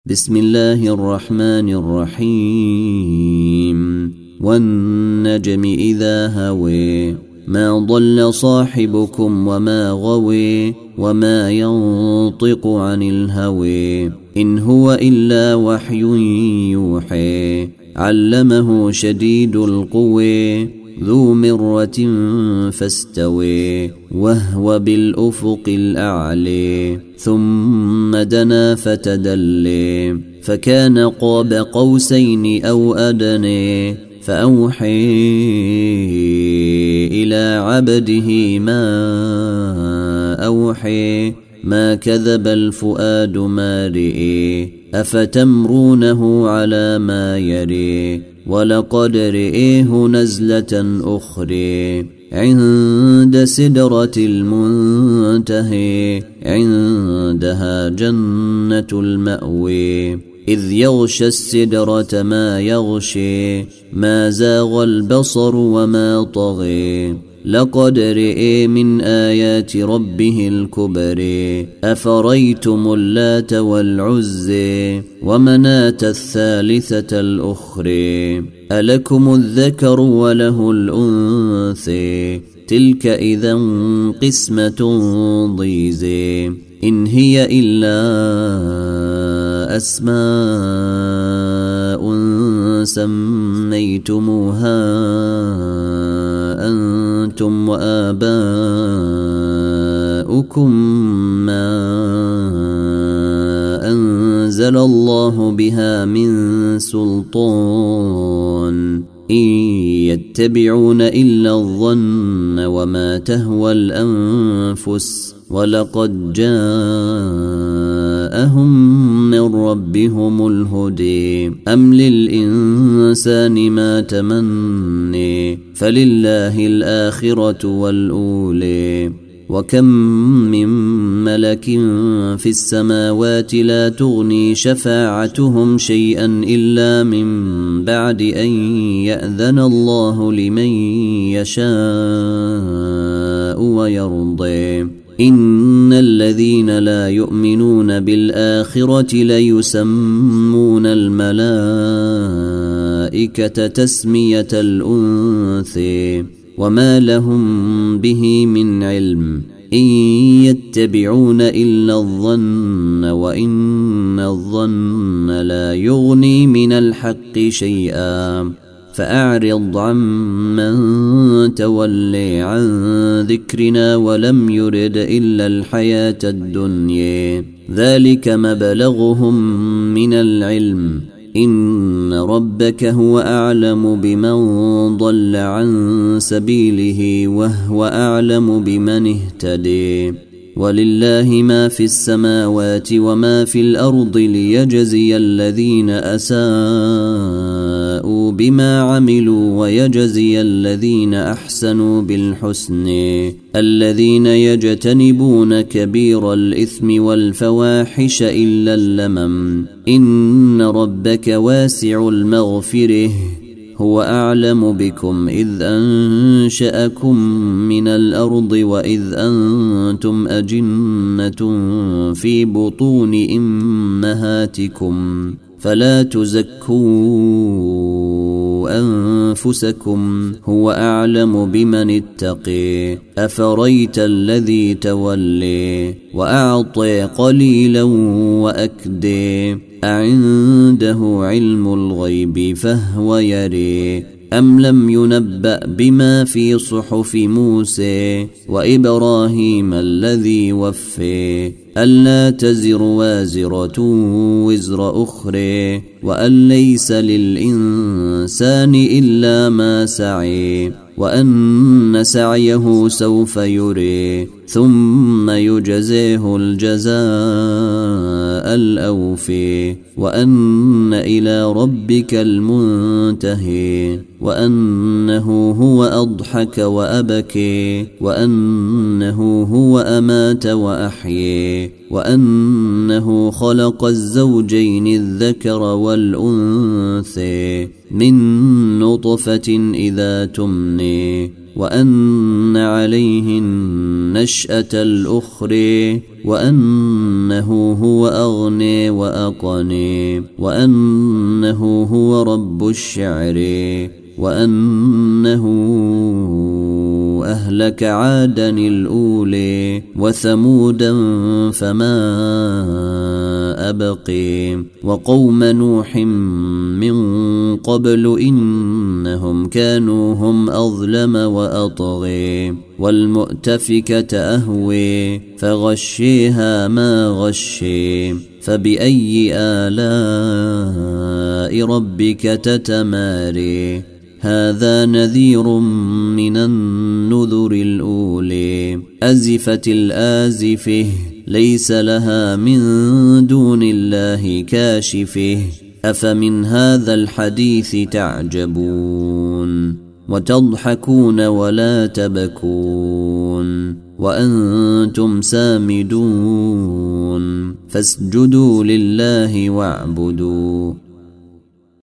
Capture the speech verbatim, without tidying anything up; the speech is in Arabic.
بسم الله الرحمن الرحيم والنجم إذا هوي ما ضل صاحبكم وما غوي وما ينطق عن الهوي إن هو إلا وحي يوحي علمه شديد القوي ذو مرة فاستوي وهو بالأفق الأعلي ثم دنا فتدلي فكان قاب قوسين أو أدني فأوحي إلى عبده ما أوحي ما كذب الفؤاد ما رئي أفتمرونه على ما يري ولقد رئيه نزلة أخرى عند سدرة المنتهى عندها جنة المأوى إذ يغشى السدرة ما يغشي ما زاغ البصر وما طغي لقد رئي من آيات ربه الكبر أفريتم اللات والعزى ومناة الثالثة الأخرى ألكم الذكر وله الأنثى تلك إذا قسمة ضيزى إن هي إلا أسماء سميتموها أنتم وآباؤكم ما أنزل الله بها من سلطان إن يتبعون إلا الظن وما تهوى الأنفس ولقد جاءهم من ربهم الهدي أم للإنسان ما تمني فلله الآخرة والأولي وكم من ملك في السماوات لا تغني شفاعتهم شيئا إلا من بعد أن يأذن الله لمن يشاء ويرضي إن الذين لا يؤمنون بالآخرة ليسمون الملائكة تسمية الأنثى وما لهم به من علم إن يتبعون إلا الظن وإن الظن لا يغني من الحق شيئا فأعرض عمن تولي عن ذكرنا ولم يرد إلا الحياة الدنيا ذلك مبلغهم من العلم إن ربك هو أعلم بمن ضل عن سبيله وهو أعلم بمن اهتدي ولله ما في السماوات وما في الأرض ليجزي الذين أساءوا بما عملوا ويجزي الذين أحسنوا بالحسن الذين يجتنبون كبير الإثم والفواحش إلا اللمم إن ربك واسع المغفره هو أعلم بكم إذ أنشأكم من الأرض وإذ أنتم أجنة في بطون أمهاتكم فلا تزكوا أنفسكم هو أعلم بمن اتقي أفريت الذي تولي وأعطي قليلا وأكدي أعنده علم الغيب فهو يري أم لم ينبأ بما في صحف موسى وإبراهيم الذي وفي ألا تزر وازرة وزر أخرى وأن ليس للإنسان إلا ما سعي وأن سعيه سوف يري ثم يجزيه الجزاء الأوفي وأن إلى ربك المنتهي وأنه هو أضحك وأبكي وأنه هو أمات وأحيي وأنه خلق الزوجين الذكر والأنثى من نطفة إذا تمني وأن عليه النشأة الأخرى وأنه هو أغني وأقني وأنه هو رب الشعر وأنه أهلك عادا الأولي وثمودا فما أبقي وقوم نوح من قبل إنهم كانوا هم أظلم وأطغي والمؤتفكة أهوي فغشيها ما غشي فبأي آلاء ربك تتماري هذا نذير من النذر الأولي أزفت الآزفة ليس لها من دون الله كاشفه أفمن هذا الحديث تعجبون وتضحكون ولا تبكون وأنتم سامدون فاسجدوا لله واعبدوا